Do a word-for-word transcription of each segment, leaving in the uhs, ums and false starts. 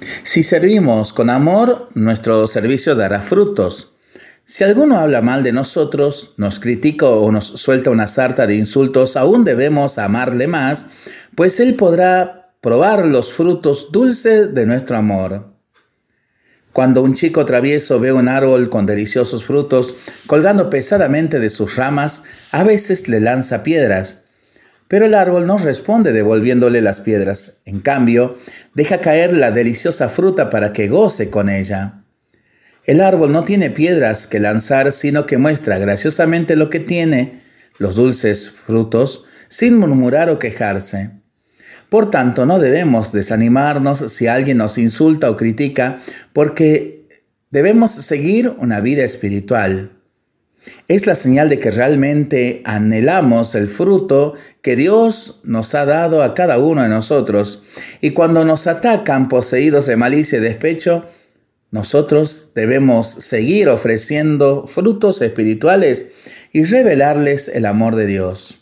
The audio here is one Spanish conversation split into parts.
Si servimos con amor, nuestro servicio dará frutos. Si alguno habla mal de nosotros, nos critica o nos suelta una sarta de insultos, aún debemos amarle más, pues él podrá probar los frutos dulces de nuestro amor. Cuando un chico travieso ve un árbol con deliciosos frutos colgando pesadamente de sus ramas, a veces le lanza piedras. Pero el árbol no responde devolviéndole las piedras. En cambio, deja caer la deliciosa fruta para que goce con ella. El árbol no tiene piedras que lanzar, sino que muestra graciosamente lo que tiene, los dulces frutos, sin murmurar o quejarse. Por tanto, no debemos desanimarnos si alguien nos insulta o critica, porque debemos seguir una vida espiritual. Es la señal de que realmente anhelamos el fruto que Dios nos ha dado a cada uno de nosotros. Y cuando nos atacan poseídos de malicia y despecho, nosotros debemos seguir ofreciendo frutos espirituales y revelarles el amor de Dios.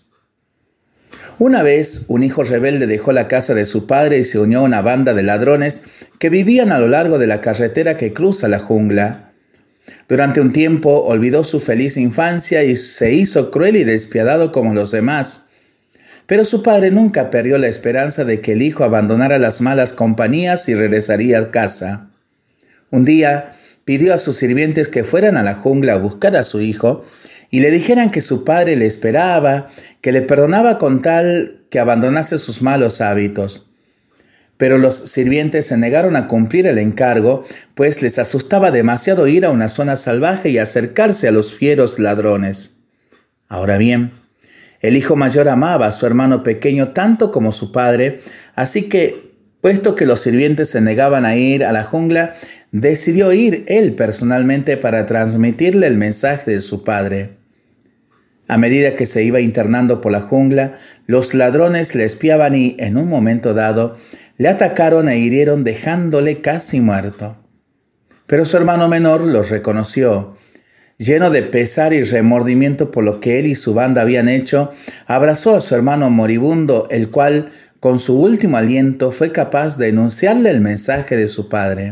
Una vez, un hijo rebelde dejó la casa de su padre y se unió a una banda de ladrones que vivían a lo largo de la carretera que cruza la jungla. Durante un tiempo olvidó su feliz infancia y se hizo cruel y despiadado como los demás. Pero su padre nunca perdió la esperanza de que el hijo abandonara las malas compañías y regresaría a casa. Un día pidió a sus sirvientes que fueran a la jungla a buscar a su hijo y le dijeran que su padre le esperaba, que le perdonaba con tal que abandonase sus malos hábitos. Pero los sirvientes se negaron a cumplir el encargo, pues les asustaba demasiado ir a una zona salvaje y acercarse a los fieros ladrones. Ahora bien, el hijo mayor amaba a su hermano pequeño tanto como su padre, así que, puesto que los sirvientes se negaban a ir a la jungla, decidió ir él personalmente para transmitirle el mensaje de su padre. A medida que se iba internando por la jungla, los ladrones le espiaban y, en un momento dado, le atacaron e hirieron dejándole casi muerto. Pero su hermano menor los reconoció. Lleno de pesar y remordimiento por lo que él y su banda habían hecho, abrazó a su hermano moribundo, el cual, con su último aliento, fue capaz de enunciarle el mensaje de su padre.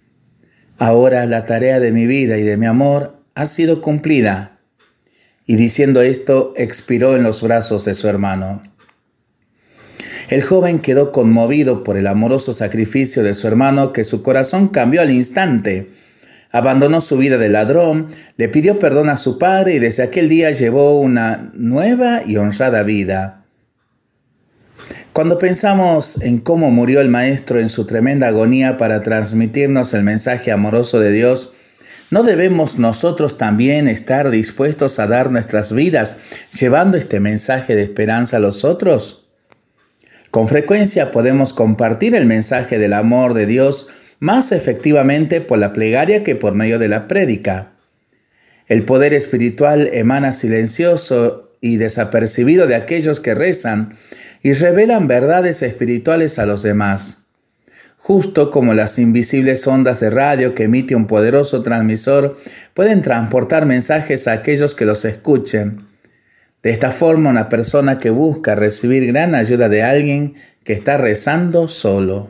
Ahora la tarea de mi vida y de mi amor ha sido cumplida. Y diciendo esto, expiró en los brazos de su hermano. El joven quedó conmovido por el amoroso sacrificio de su hermano, que su corazón cambió al instante. Abandonó su vida de ladrón, le pidió perdón a su padre y desde aquel día llevó una nueva y honrada vida. Cuando pensamos en cómo murió el Maestro en su tremenda agonía para transmitirnos el mensaje amoroso de Dios, ¿no debemos nosotros también estar dispuestos a dar nuestras vidas llevando este mensaje de esperanza a los otros? Con frecuencia podemos compartir el mensaje del amor de Dios más efectivamente por la plegaria que por medio de la prédica. El poder espiritual emana silencioso y desapercibido de aquellos que rezan y revelan verdades espirituales a los demás. Justo como las invisibles ondas de radio que emite un poderoso transmisor pueden transportar mensajes a aquellos que los escuchen. De esta forma, una persona que busca recibir gran ayuda de alguien que está rezando solo.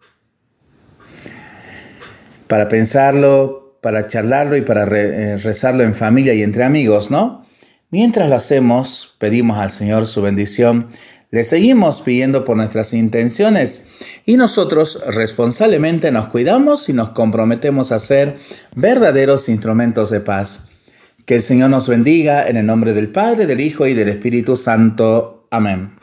Para pensarlo, para charlarlo y para re- eh, rezarlo en familia y entre amigos, ¿no? Mientras lo hacemos, pedimos al Señor su bendición. Le seguimos pidiendo por nuestras intenciones y nosotros responsablemente nos cuidamos y nos comprometemos a ser verdaderos instrumentos de paz. Que el Señor nos bendiga en el nombre del Padre, del Hijo y del Espíritu Santo. Amén.